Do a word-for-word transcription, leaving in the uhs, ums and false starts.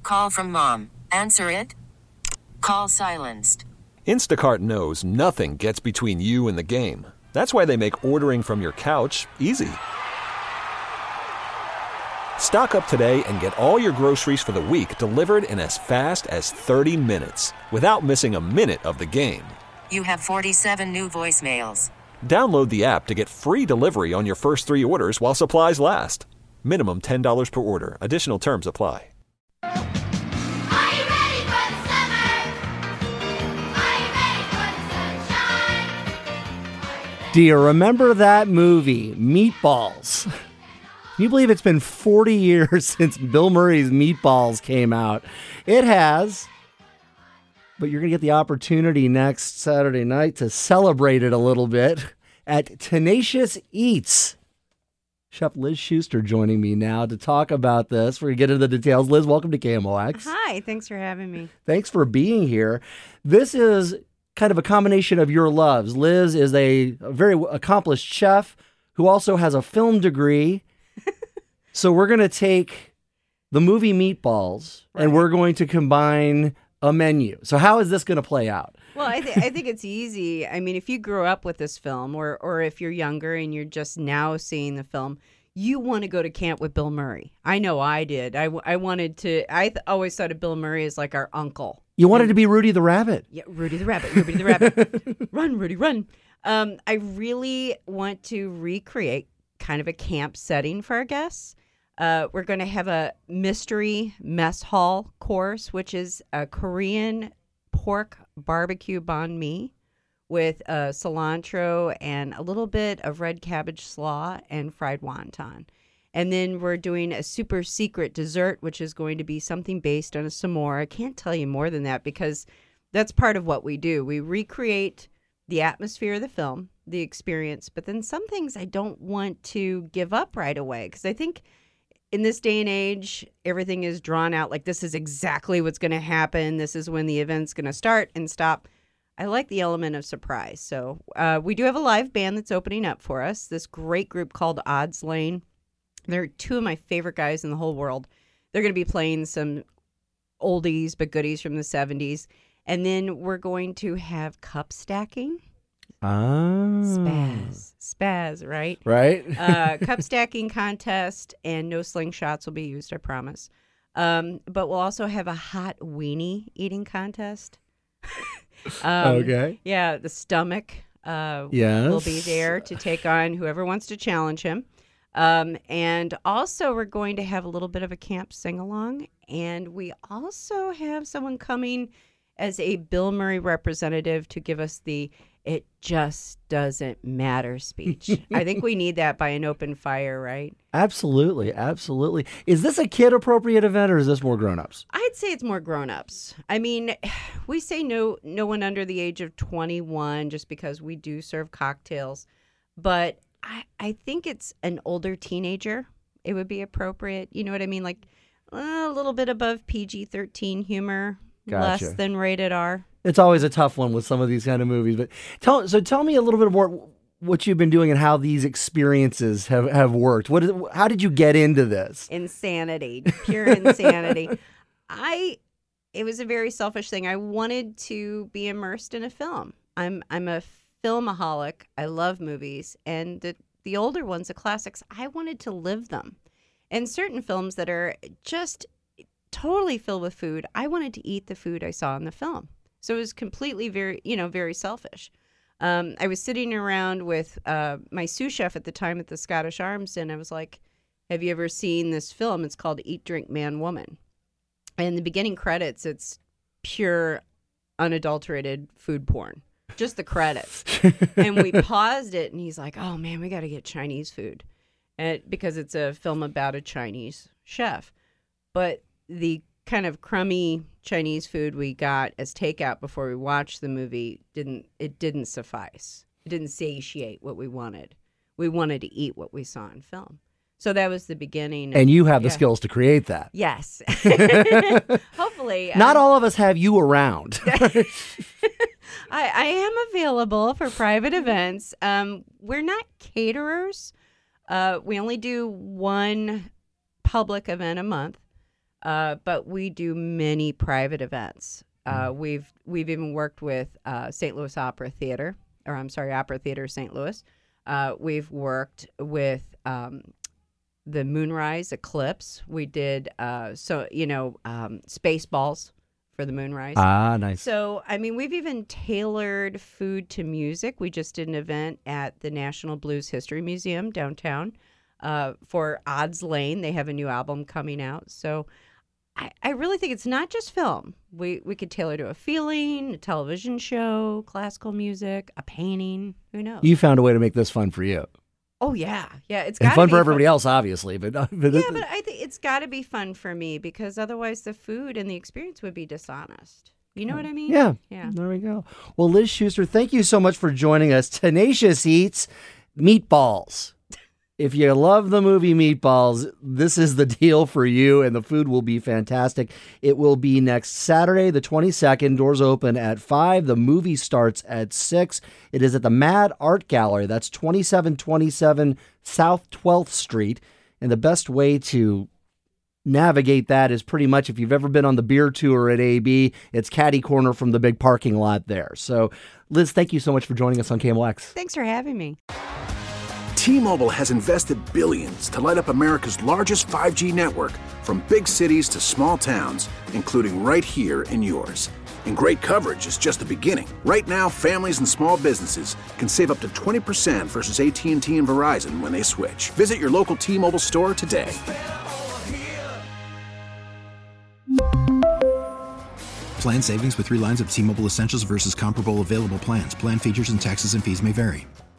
Call from mom. Answer it. Call silenced. Instacart knows nothing gets between you and the game. That's why they make ordering from your couch easy. Stock up today and get all your groceries for the week delivered in as fast as thirty minutes without missing a minute of the game. You have forty-seven new voicemails. Download the app to get free delivery on your first three orders while supplies last. Minimum ten dollars per order. Additional terms apply. Are you ready for the summer? Are you ready for the sunshine? Do you remember that movie, Meatballs? Can you believe it's been forty years since Bill Murray's Meatballs came out? It has. But you're going to get the opportunity next Saturday night to celebrate it a little bit at Tenacious Eats. Chef Liz Schuster joining me now to talk about this. We're going to get into the details. Liz, welcome to K M O X. Hi, thanks for having me. Thanks for being here. This is kind of a combination of your loves. Liz is a, a very accomplished chef who also has a film degree. So we're going to take the movie Meatballs right. and we're going to combine a menu. So how is this going to play out? Well, I, th- I think it's easy. I mean, if you grew up with this film or, or if you're younger and you're just now seeing the film, you want to go to camp with Bill Murray. I know I did. I, w- I wanted to, I th- always thought of Bill Murray as like our uncle. You wanted to be Rudy the Rabbit. Yeah, Rudy the Rabbit, Rudy the Rabbit. Run, Rudy, run. Um, I really want to recreate kind of a camp setting for our guests. Uh, we're going to have a mystery mess hall course, which is a Korean pork barbecue banh mi with uh, cilantro and a little bit of red cabbage slaw and fried wonton. And then we're doing a super secret dessert, which is going to be something based on a s'more. I can't tell you more than that because that's part of what we do. We recreate the atmosphere of the film, the experience, but then some things I don't want to give up right away because I think in this day and age, everything is drawn out like this is exactly what's going to happen. This is when the event's going to start and stop. I like the element of surprise. So uh, we do have a live band that's opening up for us, this great group called Odds Lane. They're two of my favorite guys in the whole world. They're going to be playing some oldies but goodies from the seventies. And then we're going to have cup stacking. Ah. Spaz. Spaz, right? Right. uh, cup stacking contest, and no slingshots will be used, I promise. Um, but we'll also have a hot weenie eating contest. um, okay. Yeah, the stomach uh, yes. will be there to take on whoever wants to challenge him. Um, and also we're going to have a little bit of a camp sing-along. And we also have someone coming as a Bill Murray representative to give us the "it just doesn't matter" speech. I think we need that by an open fire, right? Absolutely, absolutely. Is this a kid-appropriate event, or is this more grown-ups? I'd say it's more grown-ups. I mean, we say no, no one under the age of twenty-one, just because we do serve cocktails. But I, I think it's an older teenager. It would be appropriate. You know what I mean? Like uh, a little bit above P G thirteen humor, Gotcha. less than rated R. It's always a tough one with some of these kind of movies. But tell so tell me a little bit more what you've been doing and how these experiences have, have worked. What is, how did you get into this? Insanity, pure insanity. I it was a very selfish thing. I wanted to be immersed in a film. I'm I'm a filmaholic. I love movies, and the the older ones, the classics, I wanted to live them. And certain films that are just totally filled with food, I wanted to eat the food I saw in the film. So it was completely very, you know, very selfish. Um, I was sitting around with uh, my sous chef at the time at the Scottish Arms, and I was like, have you ever seen this film? It's called Eat, Drink, Man, Woman. And the beginning credits, it's pure, unadulterated food porn. Just the credits. And we paused it, and he's like, oh, man, we got to get Chinese food. And, because it's a film about a Chinese chef. But the kind of crummy Chinese food we got as takeout before we watched the movie didn't it didn't suffice. It didn't satiate what we wanted. We wanted to eat what we saw in film. So that was the beginning. And you have yeah. the skills to create that. Yes. Hopefully. Not um, all of us have you around. I, I am available for private events. Um, we're not caterers. Uh, we only do one public event a month. Uh, but we do many private events. Uh, we've we've even worked with uh, Saint Louis Opera Theater, or I'm sorry, Opera Theater Saint Louis. Uh, we've worked with um, the Moonrise Eclipse. We did uh, so you know um, Spaceballs for the Moonrise. Ah, nice. So I mean, we've even tailored food to music. We just did an event at the National Blues History Museum downtown uh, for Odds Lane. They have a new album coming out. So. I, I really think it's not just film. We we could tailor to a feeling, a television show, classical music, a painting. Who knows? You found a way to make this fun for you. Oh yeah, yeah. It's And gotta fun be for everybody else, obviously. But, but Yeah, but I think it's got to be fun for me because otherwise the food and the experience would be dishonest. You know what I mean? yeah, Yeah. there we go. Well, Liz Schuster, thank you so much for joining us. Tenacious Eats Meatballs. If you love the movie Meatballs, this is the deal for you, and the food will be fantastic. It will be next Saturday, the twenty-second. Doors open at five. The movie starts at six. It is at the Mad Art Gallery. That's twenty-seven twenty-seven South twelfth Street. And the best way to navigate that is pretty much if you've ever been on the beer tour at A B, it's catty corner from the big parking lot there. So, Liz, thank you so much for joining us on K M O X. Thanks for having me. T-Mobile has invested billions to light up America's largest five G network, from big cities to small towns, including right here in yours. And great coverage is just the beginning. Right now, families and small businesses can save up to twenty percent versus A T and T and Verizon when they switch. Visit your local T-Mobile store today. Plan savings with three lines of T-Mobile Essentials versus comparable available plans. Plan features and taxes and fees may vary.